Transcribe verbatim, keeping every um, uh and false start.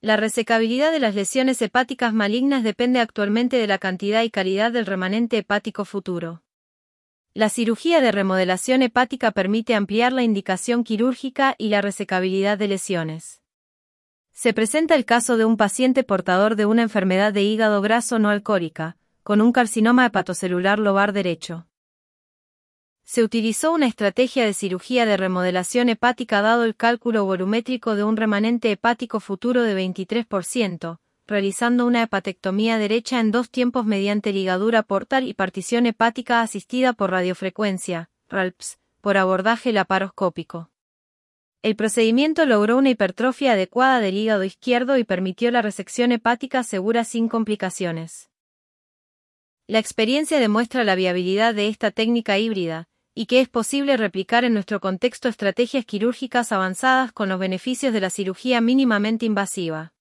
La resecabilidad de las lesiones hepáticas malignas depende actualmente de la cantidad y calidad del remanente hepático futuro. La cirugía de remodelación hepática permite ampliar la indicación quirúrgica y la resecabilidad de lesiones. Se presenta el caso de un paciente portador de una enfermedad de hígado graso no alcohólica, con un carcinoma hepatocelular lobar derecho. Se utilizó una estrategia de cirugía de remodelación hepática dado el cálculo volumétrico de un remanente hepático futuro de veintitrés por ciento, realizando una hepatectomía derecha en dos tiempos mediante ligadura portal y partición hepática asistida por radiofrecuencia, R A L P S, por abordaje laparoscópico. El procedimiento logró una hipertrofia adecuada del hígado izquierdo y permitió la resección hepática segura sin complicaciones. La experiencia demuestra la viabilidad de esta técnica híbrida, y que es posible replicar en nuestro contexto estrategias quirúrgicas avanzadas con los beneficios de la cirugía mínimamente invasiva.